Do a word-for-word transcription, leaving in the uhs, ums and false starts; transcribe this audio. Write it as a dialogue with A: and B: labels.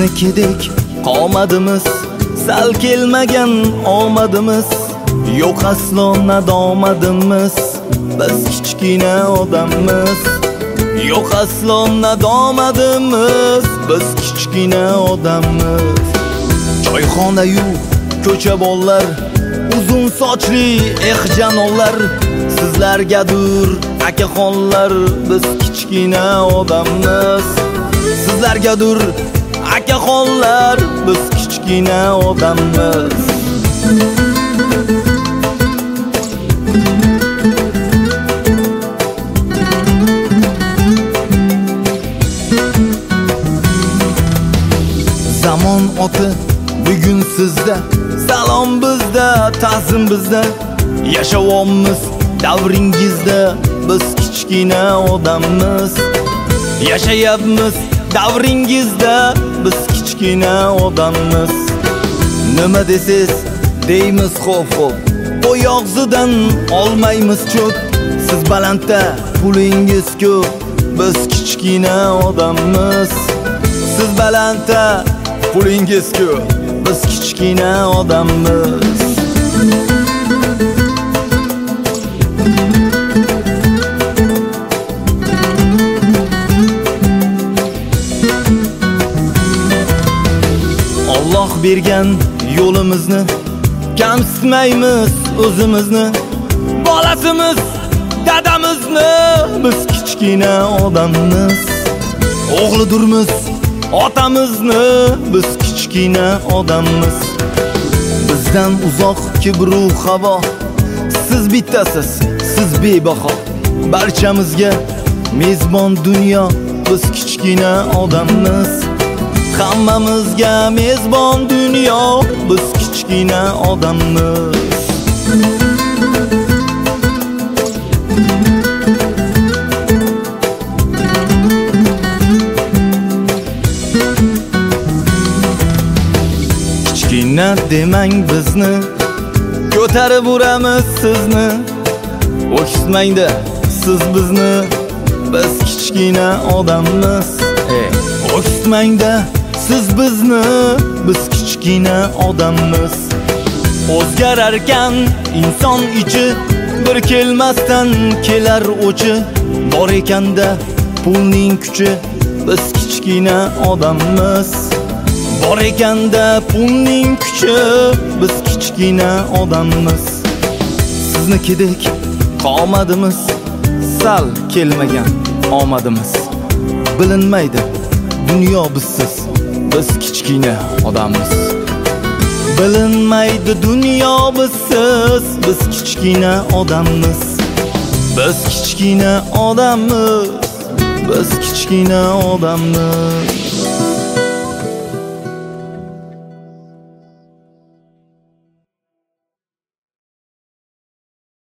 A: Siznikidek qomadimiz, sal kelmagan omadimiz, yo'q aslo nadomadimiz. Biz kichkina odammiz, yo'q aslo nadomadimiz. Biz kichkina odammiz. Choyxona-yu ko'cha bollar, uzun sochli ehjanonlar, sizlargadir akaxonlar. Biz kichkina odammiz, sizlargadir akaxonlar. Biz kichkina odammiz. Zamon oti bugun sizda, salom bizda, ta'zim bizda. Yashavommiz davringizda, biz kichkina odammiz. Yashayapmiz davringizda, biz kichkina odammiz. Nima desiz deymiz xo'p xo'p, oyog'zidan olmaymiz cho'p. Siz balandda pulingiz ko'p, biz kichkina odammiz. Siz balandda pulingiz ko'p, biz kichkina odammiz. Alloh bergan yo'limizni kamsitmaymiz o'zimizni. Bolasimiz dadamizni, biz kichkina odammiz. O'g'lidirmiz otamizni, biz kichkina odammiz. Bizdan uzoq kibru havo, siz bittasiz, siz bebaho. Barchamizga mezbon dunyo, biz kichkina odammiz. Hammamizga mezbon dunyo, biz kichkina odammiz. Kichkina demang bizni, ko'tarib uramiz sizni. O'kitmangda siz bizni, biz kichkina odammiz. O'kitmangda siz bizni, biz kichkina odammiz. O'zgararkan inson ichi, bir kelmasdan kelar o'chi. Bor ekanda pulning kuchi, biz kichkina odammiz. Bor ekanda pulning kuchi, biz kichkina odammiz. Siznikidek qomadimiz, sal kelmagan omadimiz. Bilinmaydi dunyo bizsiz, biz kichkina odammiz. Bilinmaydi dunyo bizsiz, biz kichkina odammiz. Biz kichkina odammiz, biz kichkina odammiz.